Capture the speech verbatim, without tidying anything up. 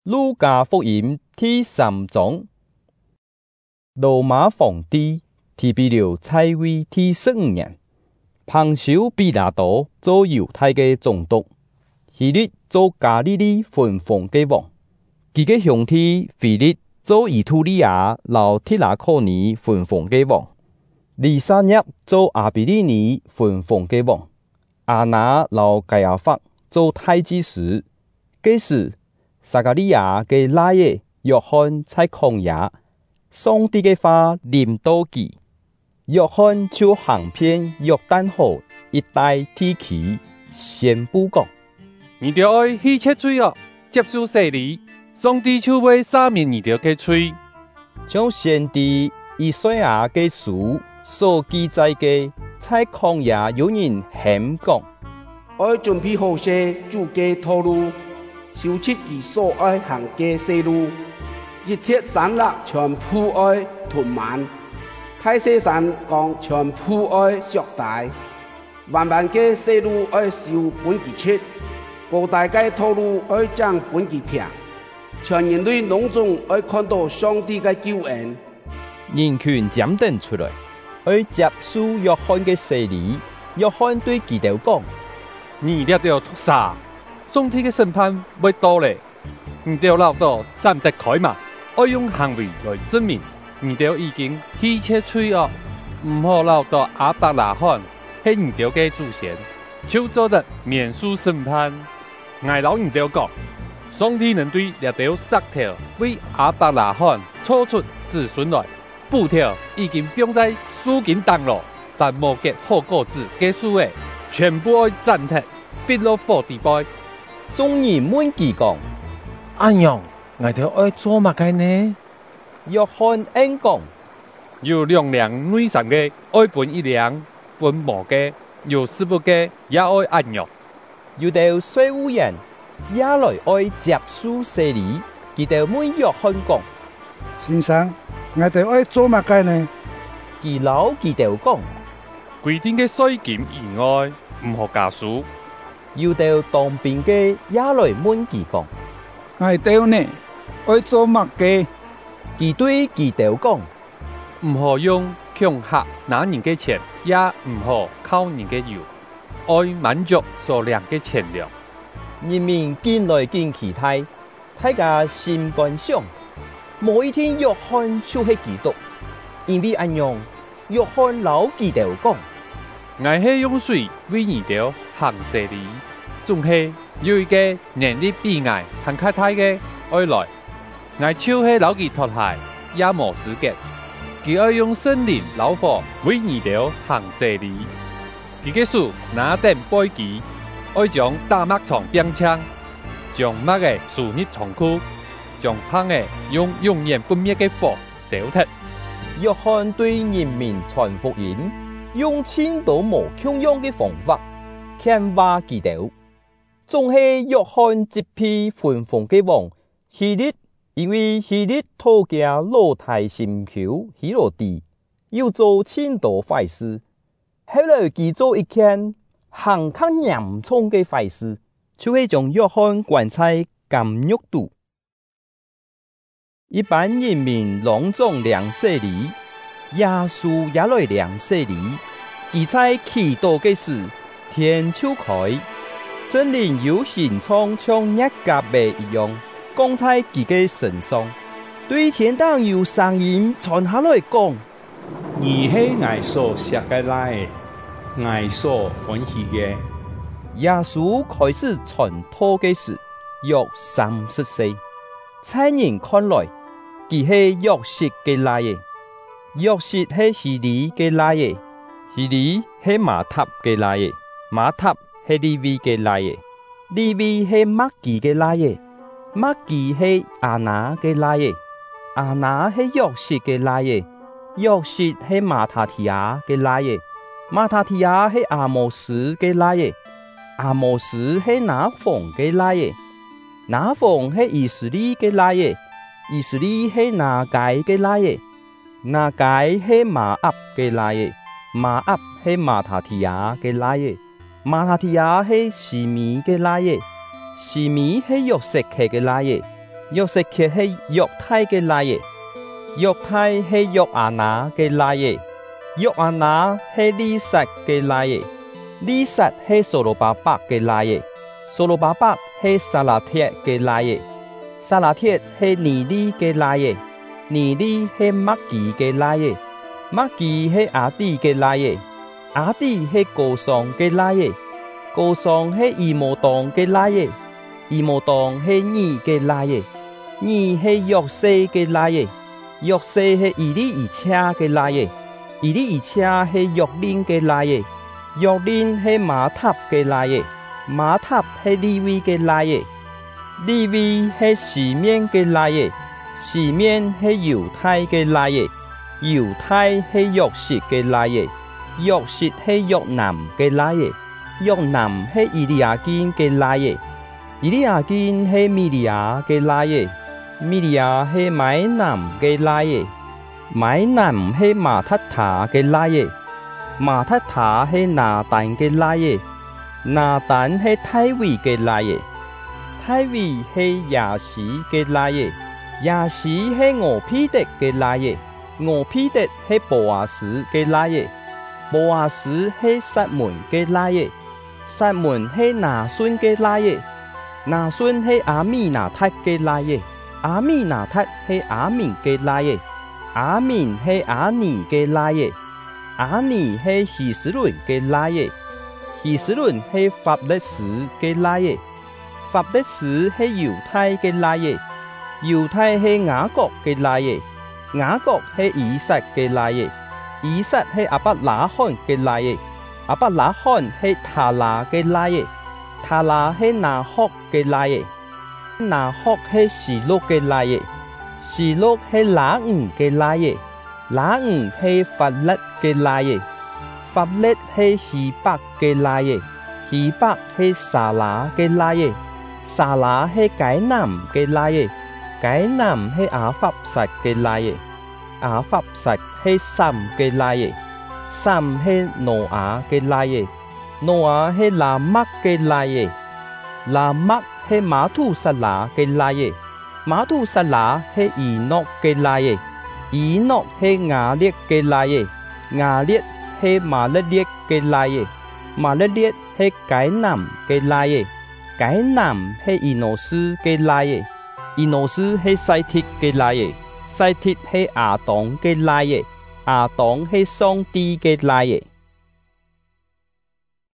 路加福音第三章，罗马皇帝提比留在位第十五年，彭修比拉多做犹太嘅总督，希律做加利利分封嘅王，佢嘅兄弟腓力做以图利亚老提拉科尼分封嘅王，利沙涅做阿比利尼分封嘅王，阿那老盖亚法做太子司，嗰時撒加利亞嘅拉耶約翰在曠野，上帝嘅話臨到佢，約翰就行遍約旦河一帶地區，宣布講： 你哋愛去切罪哦，接受洗禮，上帝就會赦免你哋嘅罪。 將先知以賽亞嘅書所記載嘅，在曠野有人喊講： 愛準備好些主嘅道路。修葺其所愛行嘅西路，一切山脈全部愛屯滿，太西山崗全部愛削大，萬萬嘅西路愛修本其切，各大嘅道路愛將本其平，全人類攏總愛看到上帝嘅救恩。 人群站定出來，愛接受約翰嘅洗禮。約翰對佢哋講： 你哋要屠殺。上帝嘅審判會到咧，你哋留到三得開嘛，愛用行為來證明你哋已經棄切罪惡，唔好留到亞伯拉罕係你哋嘅祖先，就做得免受審判。我老你哋講，上帝能對呢條石頭為亞伯拉罕錯出子孫來，布條已經放在樹根當落，但無結好果子嘅樹誒，全部愛斬斷，逼落火地杯。 眾人問佢講： 安樣，我哋愛做乜嘅呢？ 約翰應講： 有兩輛內山嘅愛分一輛，分毛嘅有十五嘅也愛安樣。 有啲稅務人也來愛接受洗禮，佢哋問約翰講： 先生，我哋愛做乜嘅呢？ 佢老佢哋講： 規定嘅稅金以外，唔好加數。 有啲當兵嘅也來問佢講： 我哋呢愛做乜嘅？ 佢對佢哋講： 唔好用強嚇拿人嘅錢，也唔好靠人嘅油，愛滿足所量嘅錢量。 人民見來見去睇，大家心肝想，某一天約翰就係基督，因為咁樣，約翰老佢哋講： 我係用水為你哋行洗禮，仲係有一個能力比我更加大嘅愛來，我就係老佢脫鞋也無資格，佢愛用聖靈老火為你哋行洗禮，佢嘅手拿定背旗，愛將大麥床變槍，將麥嘅樹葉長枯，將香嘅用永遠不滅嘅火燒脫。 約翰對人民傳福音，用千多無窮樣嘅方法，勸化佢哋。仲係約翰接批分封嘅王希律，因為希律討價老太心求希羅地，要做千多壞事。後來佢做一件行更嚴重嘅壞事，就係將約翰關在監獄度。一般人民隆重領洗禮，耶穌也來領洗禮。佢在祈禱嘅時，天就開，聖靈有形狀像一甲白一樣，降在佢嘅身上。對天堂有聲音傳下來講： 你係我所寫嘅來，我所歡喜嘅。 耶穌開始傳道嘅時，約三十歲，在人看來，佢係約瑟嘅來耶，約瑟係希利嘅來耶，希利係馬塔嘅來耶，馬塔係利未嘅來耶，利未係麥基嘅來耶，麥基係亞拿嘅來耶，亞拿係約瑟嘅來耶，約瑟係馬塔提亞嘅來耶，馬塔提亞係阿摩斯嘅來耶，阿摩斯係拿鳳嘅來耶，拿鳳係以色列嘅來耶，以色列係拿解嘅來耶，拿解係馬鴨嘅來耶，馬鴨係馬塔提亞嘅來耶，馬塔提亞係西米嘅來耶，西米係約瑟嘅來耶， 約瑟克係約太嘅拉耶，約太係約阿拿嘅拉耶，約阿拿係利撒嘅拉耶，利撒係所羅巴伯嘅拉耶，所羅巴伯係撒拉鐵嘅拉耶，撒拉鐵係尼利嘅拉耶，尼利係麥基嘅拉耶，麥基係阿底嘅拉耶，阿底係高尚嘅拉耶，高尚係以摩當嘅拉耶，以摩當係尼嘅拉耶，尼係約瑟嘅拉耶，約瑟係以利以車嘅拉耶，以利以車係約lin嘅拉耶，約lin係馬塔嘅拉耶，馬塔係利未嘅拉耶，利未係示面嘅拉耶，示面係猶太嘅拉耶，猶太係約瑟嘅拉耶，約瑟係約南嘅拉耶，約南係以利亞堅嘅拉耶，以利亞堅係米利亞嘅拉耶，米利亞係買南嘅拉耶，買南係馬塔塔嘅拉耶，馬塔塔係拿但嘅拉耶，拿但係太維嘅拉耶，太維係亞士嘅拉耶，亞士係俄皮特嘅拉耶，俄皮特係波亞斯嘅拉耶，波亞斯係撒門嘅拉耶，撒門係拿孫嘅拉耶，拿孫係阿米拿塔嘅拉耶，阿米拿塔係阿明嘅拉耶，阿明係阿尼嘅拉耶，阿尼係希斯倫嘅拉耶，希斯倫係法勒斯嘅拉耶，法勒斯係猶太嘅拉耶，猶太係雅各嘅拉耶，雅各係以撒嘅拉耶，以撒係亞伯拉罕嘅拉耶，亞伯拉罕係塔拉嘅拉耶，塔拉係拿鶴嘅拉耶，拿鶴係示錄嘅拉耶，示錄係拿吾嘅拉耶，拿吾係法勒嘅拉耶，法勒係希伯嘅拉耶，希伯係撒拉嘅拉耶，撒拉係解南嘅拉耶，解南係亞法撒嘅拉耶，亞法撒係參嘅拉耶，參係挪亞嘅拉耶，挪亞係拉麥嘅拉耶，拉麥係馬土撒拉嘅拉耶，馬土撒拉係以諾嘅拉耶，以諾係亞列嘅拉耶，亞列係馬勒列嘅拉耶，馬勒列係解南嘅拉耶，解南係以諾斯嘅拉耶，以諾斯係西鐵嘅拉耶，西鐵係亞當嘅拉耶，亞當係上帝嘅拉耶。